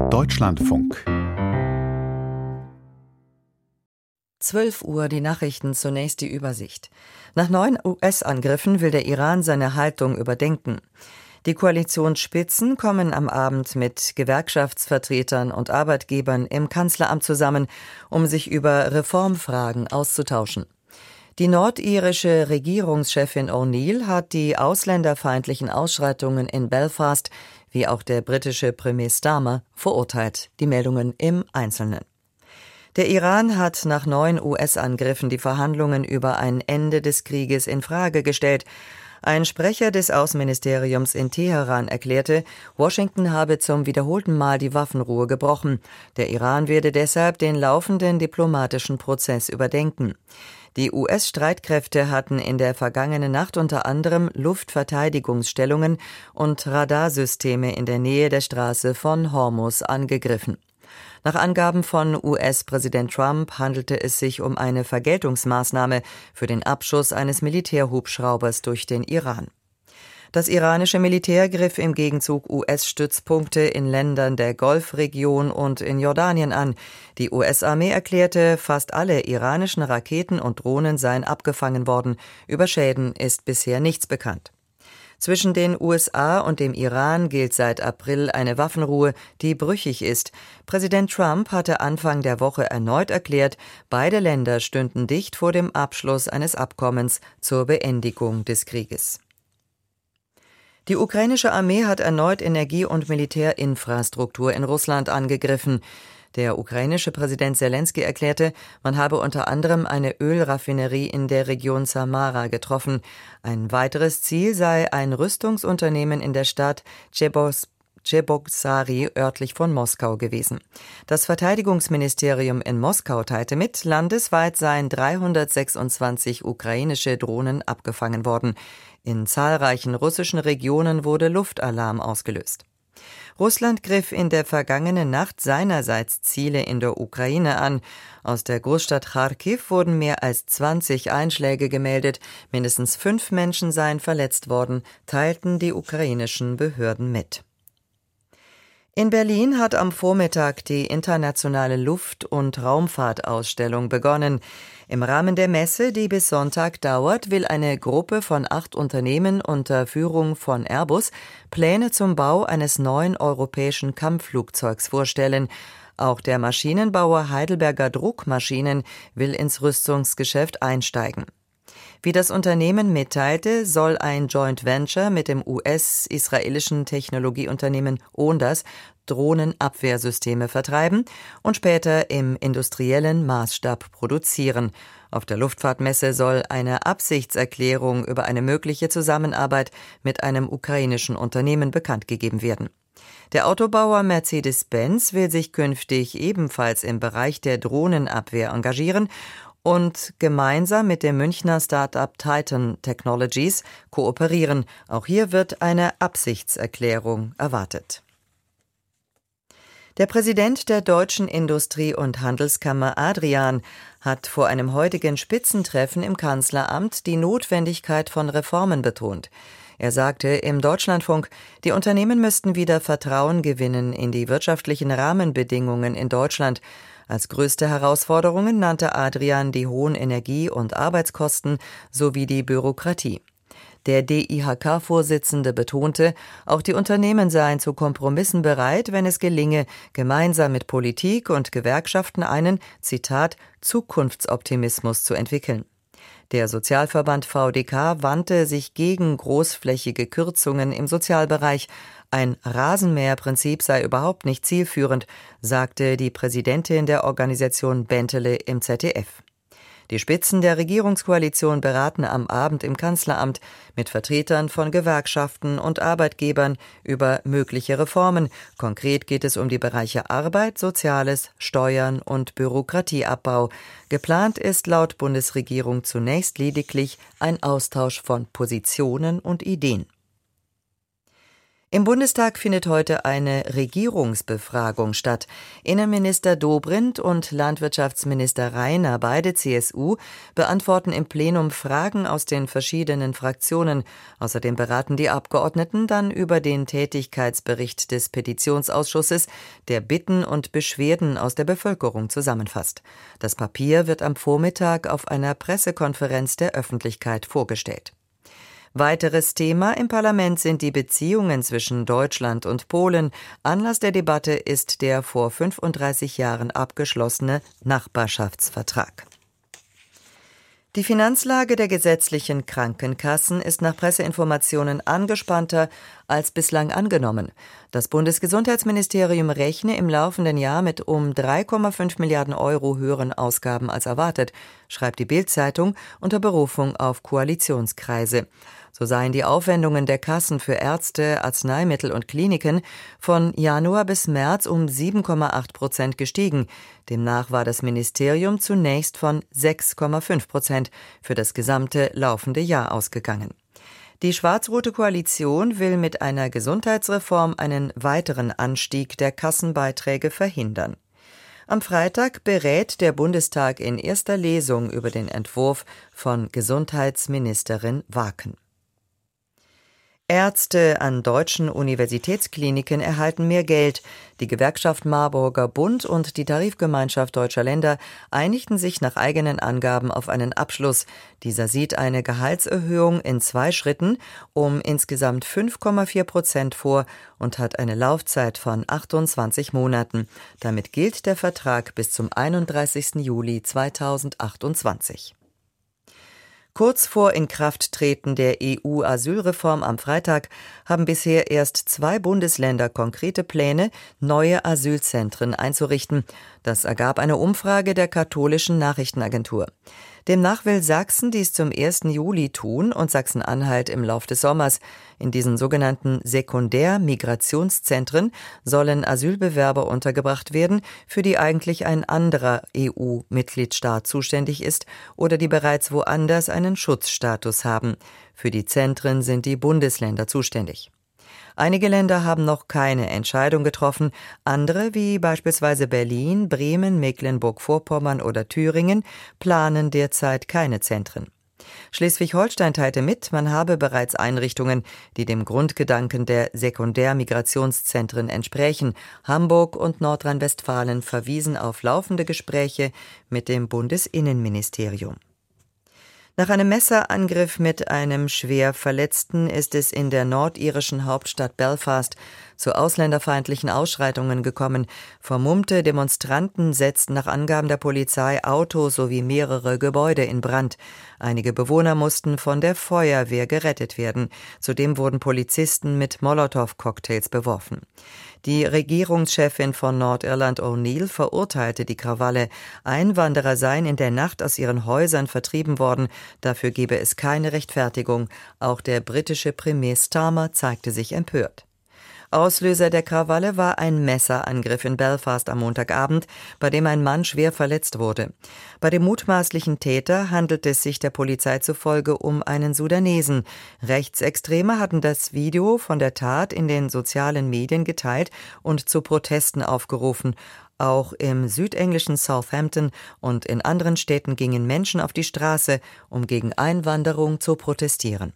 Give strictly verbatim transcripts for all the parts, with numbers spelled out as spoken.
Deutschlandfunk. zwölf Uhr, die Nachrichten, zunächst die Übersicht. Nach neun U S-Angriffen will der Iran seine Haltung überdenken. Die Koalitionsspitzen kommen am Abend mit Gewerkschaftsvertretern und Arbeitgebern im Kanzleramt zusammen, um sich über Reformfragen auszutauschen. Die nordirische Regierungschefin O'Neill hat die ausländerfeindlichen Ausschreitungen in Belfast, wie auch der britische Premier Starmer, verurteilt. Die Meldungen im Einzelnen. Der Iran hat nach neun U S-Angriffen die Verhandlungen über ein Ende des Krieges in Frage gestellt. Ein Sprecher des Außenministeriums in Teheran erklärte, Washington habe zum wiederholten Mal die Waffenruhe gebrochen. Der Iran werde deshalb den laufenden diplomatischen Prozess überdenken. Die U S-Streitkräfte hatten in der vergangenen Nacht unter anderem Luftverteidigungsstellungen und Radarsysteme in der Nähe der Straße von Hormuz angegriffen. Nach Angaben von U S-Präsident Trump handelte es sich um eine Vergeltungsmaßnahme für den Abschuss eines Militärhubschraubers durch den Iran. Das iranische Militär griff im Gegenzug U S-Stützpunkte in Ländern der Golfregion und in Jordanien an. Die U S-Armee erklärte, fast alle iranischen Raketen und Drohnen seien abgefangen worden. Über Schäden ist bisher nichts bekannt. Zwischen den U S A und dem Iran gilt seit April eine Waffenruhe, die brüchig ist. Präsident Trump hatte Anfang der Woche erneut erklärt, beide Länder stünden dicht vor dem Abschluss eines Abkommens zur Beendigung des Krieges. Die ukrainische Armee hat erneut Energie- und Militärinfrastruktur in Russland angegriffen. Der ukrainische Präsident Selenskyj erklärte, man habe unter anderem eine Ölraffinerie in der Region Samara getroffen. Ein weiteres Ziel sei ein Rüstungsunternehmen in der Stadt Cheboksary örtlich von Moskau gewesen. Das Verteidigungsministerium in Moskau teilte mit, landesweit seien dreihundertsechsundzwanzig ukrainische Drohnen abgefangen worden. In zahlreichen russischen Regionen wurde Luftalarm ausgelöst. Russland griff in der vergangenen Nacht seinerseits Ziele in der Ukraine an. Aus der Großstadt Charkiw wurden mehr als zwanzig Einschläge gemeldet. Mindestens fünf Menschen seien verletzt worden, teilten die ukrainischen Behörden mit. In Berlin hat am Vormittag die internationale Luft- und Raumfahrtausstellung begonnen. Im Rahmen der Messe, die bis Sonntag dauert, will eine Gruppe von acht Unternehmen unter Führung von Airbus Pläne zum Bau eines neuen europäischen Kampfflugzeugs vorstellen. Auch der Maschinenbauer Heidelberger Druckmaschinen will ins Rüstungsgeschäft einsteigen. Wie das Unternehmen mitteilte, soll ein Joint Venture mit dem U S-israelischen Technologieunternehmen Ondas Drohnenabwehrsysteme vertreiben und später im industriellen Maßstab produzieren. Auf der Luftfahrtmesse soll eine Absichtserklärung über eine mögliche Zusammenarbeit mit einem ukrainischen Unternehmen bekannt gegeben werden. Der Autobauer Mercedes-Benz will sich künftig ebenfalls im Bereich der Drohnenabwehr engagieren und gemeinsam mit dem Münchner Start-up Titan Technologies kooperieren. Auch hier wird eine Absichtserklärung erwartet. Der Präsident der Deutschen Industrie- und Handelskammer Adrian hat vor einem heutigen Spitzentreffen im Kanzleramt die Notwendigkeit von Reformen betont. Er sagte im Deutschlandfunk, die Unternehmen müssten wieder Vertrauen gewinnen in die wirtschaftlichen Rahmenbedingungen in Deutschland. Als größte Herausforderungen nannte Adrian die hohen Energie- und Arbeitskosten sowie die Bürokratie. Der D I H K-Vorsitzende betonte, auch die Unternehmen seien zu Kompromissen bereit, wenn es gelinge, gemeinsam mit Politik und Gewerkschaften einen, Zitat, Zukunftsoptimismus zu entwickeln. Der Sozialverband V D K wandte sich gegen großflächige Kürzungen im Sozialbereich. Ein Rasenmäherprinzip sei überhaupt nicht zielführend, sagte die Präsidentin der Organisation Bentele im Z D F. Die Spitzen der Regierungskoalition beraten am Abend im Kanzleramt mit Vertretern von Gewerkschaften und Arbeitgebern über mögliche Reformen. Konkret geht es um die Bereiche Arbeit, Soziales, Steuern und Bürokratieabbau. Geplant ist laut Bundesregierung zunächst lediglich ein Austausch von Positionen und Ideen. Im Bundestag findet heute eine Regierungsbefragung statt. Innenminister Dobrindt und Landwirtschaftsminister Rainer, beide C S U, beantworten im Plenum Fragen aus den verschiedenen Fraktionen. Außerdem beraten die Abgeordneten dann über den Tätigkeitsbericht des Petitionsausschusses, der Bitten und Beschwerden aus der Bevölkerung zusammenfasst. Das Papier wird am Vormittag auf einer Pressekonferenz der Öffentlichkeit vorgestellt. Weiteres Thema im Parlament sind die Beziehungen zwischen Deutschland und Polen. Anlass der Debatte ist der vor fünfunddreißig Jahren abgeschlossene Nachbarschaftsvertrag. Die Finanzlage der gesetzlichen Krankenkassen ist nach Presseinformationen angespannter als bislang angenommen. Das Bundesgesundheitsministerium rechne im laufenden Jahr mit um drei Komma fünf Milliarden Euro höheren Ausgaben als erwartet, schreibt die Bild-Zeitung unter Berufung auf Koalitionskreise. So seien die Aufwendungen der Kassen für Ärzte, Arzneimittel und Kliniken von Januar bis März um sieben Komma acht Prozent gestiegen. Demnach war das Ministerium zunächst von sechs Komma fünf Prozent für das gesamte laufende Jahr ausgegangen. Die schwarz-rote Koalition will mit einer Gesundheitsreform einen weiteren Anstieg der Kassenbeiträge verhindern. Am Freitag berät der Bundestag in erster Lesung über den Entwurf von Gesundheitsministerin Waken. Ärzte an deutschen Universitätskliniken erhalten mehr Geld. Die Gewerkschaft Marburger Bund und die Tarifgemeinschaft Deutscher Länder einigten sich nach eigenen Angaben auf einen Abschluss. Dieser sieht eine Gehaltserhöhung in zwei Schritten um insgesamt fünf Komma vier Prozent vor und hat eine Laufzeit von achtundzwanzig Monaten. Damit gilt der Vertrag bis zum einunddreißigsten Juli zweitausendachtundzwanzig. Kurz vor Inkrafttreten der E U-Asylreform am Freitag haben bisher erst zwei Bundesländer konkrete Pläne, neue Asylzentren einzurichten. Das ergab eine Umfrage der katholischen Nachrichtenagentur. Demnach will Sachsen dies zum ersten Juli tun und Sachsen-Anhalt im Lauf des Sommers. In diesen sogenannten Sekundär-Migrationszentren sollen Asylbewerber untergebracht werden, für die eigentlich ein anderer E U-Mitgliedstaat zuständig ist oder die bereits woanders einen Schutzstatus haben. Für die Zentren sind die Bundesländer zuständig. Einige Länder haben noch keine Entscheidung getroffen, andere, wie beispielsweise Berlin, Bremen, Mecklenburg-Vorpommern oder Thüringen, planen derzeit keine Zentren. Schleswig-Holstein teilte mit, man habe bereits Einrichtungen, die dem Grundgedanken der Sekundärmigrationszentren entsprechen. Hamburg und Nordrhein-Westfalen verwiesen auf laufende Gespräche mit dem Bundesinnenministerium. Nach einem Messerangriff mit einem schwer Verletzten ist es in der nordirischen Hauptstadt Belfast zu ausländerfeindlichen Ausschreitungen gekommen. Vermummte Demonstranten setzten nach Angaben der Polizei Autos sowie mehrere Gebäude in Brand. Einige Bewohner mussten von der Feuerwehr gerettet werden. Zudem wurden Polizisten mit Molotow-Cocktails beworfen. Die Regierungschefin von Nordirland O'Neill verurteilte die Krawalle. Einwanderer seien in der Nacht aus ihren Häusern vertrieben worden. Dafür gebe es keine Rechtfertigung. Auch der britische Premier Starmer zeigte sich empört. Auslöser der Krawalle war ein Messerangriff in Belfast am Montagabend, bei dem ein Mann schwer verletzt wurde. Bei dem mutmaßlichen Täter handelt es sich der Polizei zufolge um einen Sudanesen. Rechtsextreme hatten das Video von der Tat in den sozialen Medien geteilt und zu Protesten aufgerufen. Auch im südenglischen Southampton und in anderen Städten gingen Menschen auf die Straße, um gegen Einwanderung zu protestieren.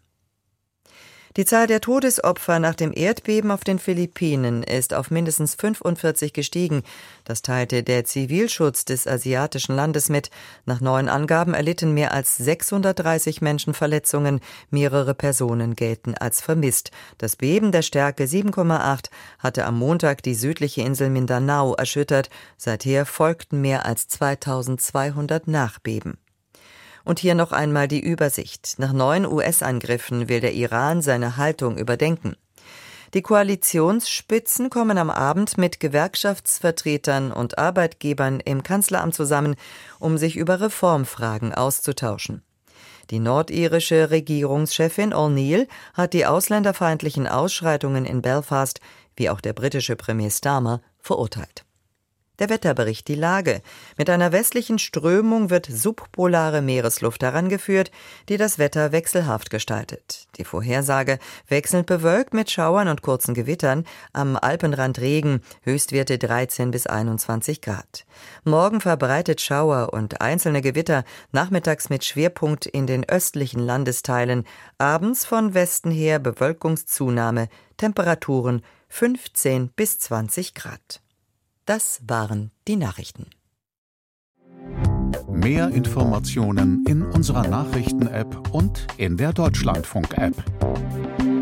Die Zahl der Todesopfer nach dem Erdbeben auf den Philippinen ist auf mindestens fünfundvierzig gestiegen. Das teilte der Zivilschutz des asiatischen Landes mit. Nach neuen Angaben erlitten mehr als sechshundertdreißig Menschen Verletzungen. Mehrere Personen gelten als vermisst. Das Beben der Stärke sieben Komma acht hatte am Montag die südliche Insel Mindanao erschüttert. Seither folgten mehr als zweitausendzweihundert Nachbeben. Und hier noch einmal die Übersicht. Nach neuen U S-Angriffen will der Iran seine Haltung überdenken. Die Koalitionsspitzen kommen am Abend mit Gewerkschaftsvertretern und Arbeitgebern im Kanzleramt zusammen, um sich über Reformfragen auszutauschen. Die nordirische Regierungschefin O'Neill hat die ausländerfeindlichen Ausschreitungen in Belfast, wie auch der britische Premier Starmer, verurteilt. Der Wetterbericht, die Lage. Mit einer westlichen Strömung wird subpolare Meeresluft herangeführt, die das Wetter wechselhaft gestaltet. Die Vorhersage: wechselnd bewölkt mit Schauern und kurzen Gewittern, am Alpenrand Regen, Höchstwerte dreizehn bis einundzwanzig Grad. Morgen verbreitet Schauer und einzelne Gewitter, nachmittags mit Schwerpunkt in den östlichen Landesteilen, abends von Westen her Bewölkungszunahme, Temperaturen fünfzehn bis zwanzig Grad. Das waren die Nachrichten. Mehr Informationen in unserer Nachrichten-App und in der Deutschlandfunk-App.